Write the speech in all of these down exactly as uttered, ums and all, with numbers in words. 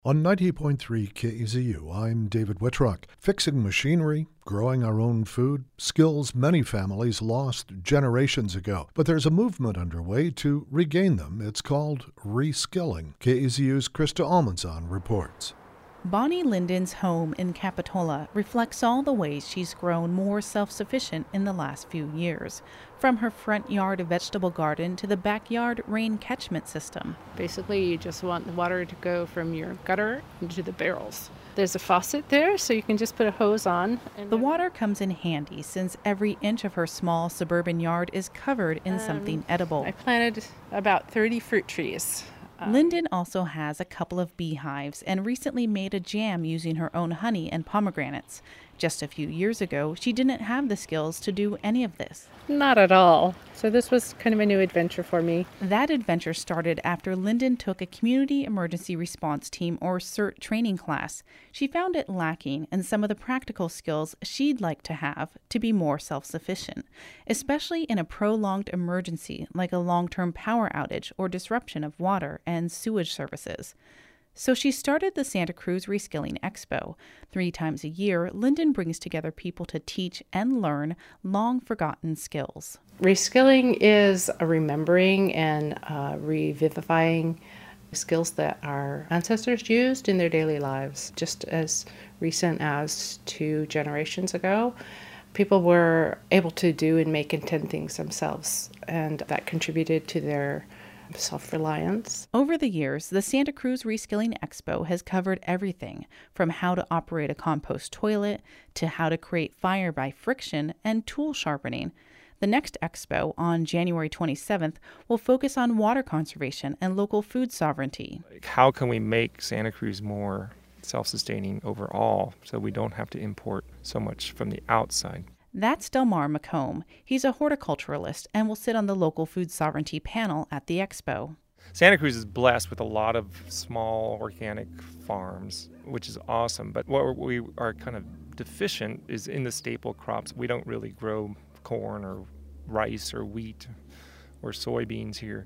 On ninety point three K E Z U, I'm David Whitrock. Fixing machinery, growing our own food, skills many families lost generations ago. But there's a movement underway to regain them. It's called reskilling. K E Z U's Krista Almanzon reports. Bonnie Linden's home in Capitola reflects all the ways she's grown more self-sufficient in the last few years, from her front yard vegetable garden to the backyard rain catchment system. Basically, you just want the water to go from your gutter into the barrels. There's a faucet there, so you can just put a hose on. And the water comes in handy since every inch of her small suburban yard is covered in um, something edible. I planted about thirty fruit trees. Linden also has a couple of beehives and recently made a jam using her own honey and pomegranates. Just a few years ago, she didn't have the skills to do any of this. Not at all. So this was kind of a new adventure for me. That adventure started after Linden took a Community Emergency Response Team or CERT training class. She found it lacking in some of the practical skills she'd like to have to be more self-sufficient, especially in a prolonged emergency like a long-term power outage or disruption of water and sewage services. So she started the Santa Cruz Reskilling Expo. Three times a year, Linden brings together people to teach and learn long-forgotten skills. Reskilling is a remembering and uh, revivifying skills that our ancestors used in their daily lives. Just as recent as two generations ago, people were able to do and make and tend things themselves, and that contributed to their self-reliance. Over the years, the Santa Cruz Reskilling Expo has covered everything from how to operate a compost toilet to how to create fire by friction and tool sharpening. The next expo, on January twenty-seventh, will focus on water conservation and local food sovereignty. How can we make Santa Cruz more self-sustaining overall so we don't have to import so much from the outside? That's Delmar McComb. He's a horticulturalist and will sit on the local food sovereignty panel at the expo. Santa Cruz is blessed with a lot of small organic farms, which is awesome. But what we are kind of deficient is in the staple crops. We don't really grow corn or rice or wheat or soybeans here.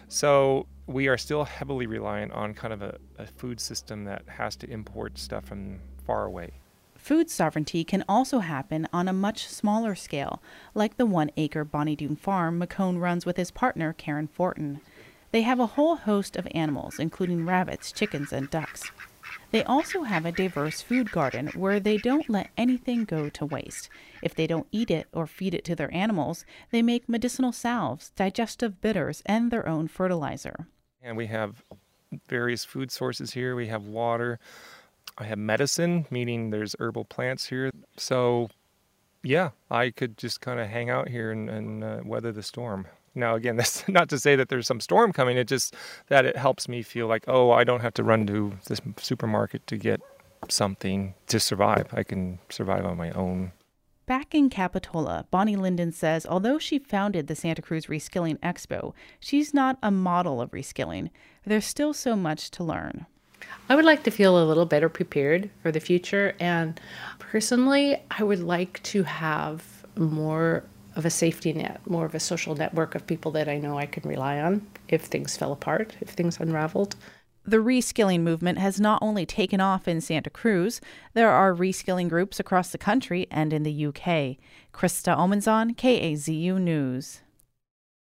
So we are still heavily reliant on kind of a, a food system that has to import stuff from far away. Food sovereignty can also happen on a much smaller scale, like the one-acre Bonnie Doon farm McCone runs with his partner, Karen Fortin. They have a whole host of animals, including rabbits, chickens, and ducks. They also have a diverse food garden where they don't let anything go to waste. If they don't eat it or feed it to their animals, they make medicinal salves, digestive bitters, and their own fertilizer. And we have various food sources here. We have water. I have medicine, meaning there's herbal plants here. So, yeah, I could just kind of hang out here and, and uh, weather the storm. Now, again, that's not to say that there's some storm coming. It's just that it helps me feel like, oh, I don't have to run to this supermarket to get something to survive. I can survive on my own. Back in Capitola, Bonnie Linden says although she founded the Santa Cruz Reskilling Expo, she's not a model of reskilling. There's still so much to learn. I would like to feel a little better prepared for the future, and personally, I would like to have more of a safety net, more of a social network of people that I know I can rely on if things fell apart, if things unraveled. The reskilling movement has not only taken off in Santa Cruz, there are reskilling groups across the country and in the U K. Krista Almanzon, K A Z U News.